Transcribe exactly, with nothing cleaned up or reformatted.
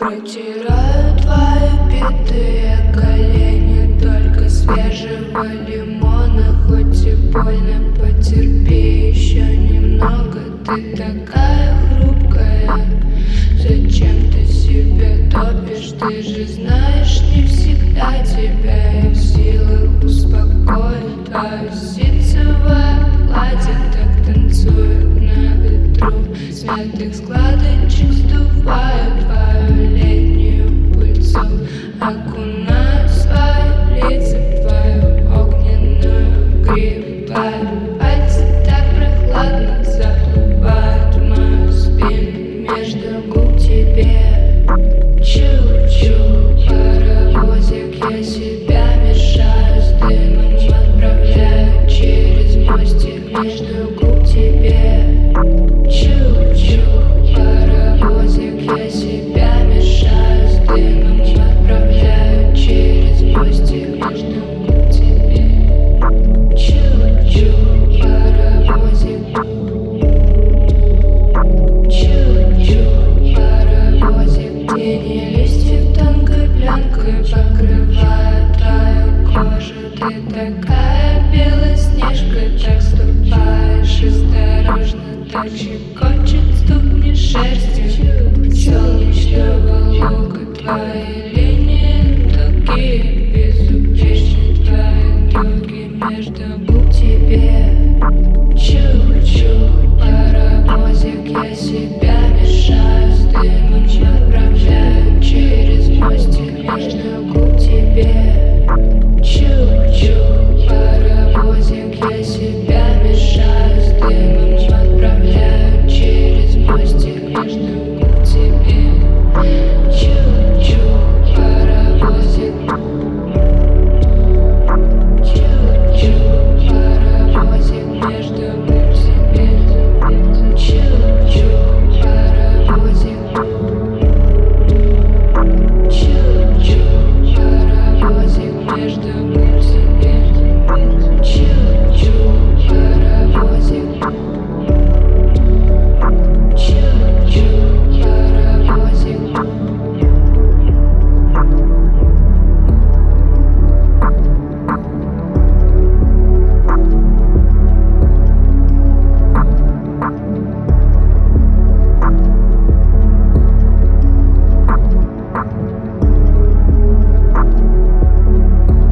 Протираю твои битые колени только свежего лимона. Хоть и больно, потерпи еще немного. Ты такая хрупкая, зачем ты себя топишь? Ты же знаешь, не всегда тебя я в силах успокоить. Твое ситцевое платье так танцует на ветру, смятых складочек сдуваю твою летнюю пыльцу. Окунаю свои лица в твою огненную гриву. Твои пальцы так прохладно заплывают в мою спину. Между губ тебе чу-чу паровозик. Я себя мешаю с дымом, отправляю через мостик. Между губ тебе чу-чу паровозик. Я себя мешаю с дымом, отправляю через мостик. Между губ тебе чу-чу паровозик. Чу-чу паровозик. Тени листьев тонкой пленкой покрывают твою кожу. Ты такая белоснежка, так ступаешь осторожно, так щекочет ступни шерстью солнечного лука. Твои линии тугие, безупречны твои дуги. Между губ тебе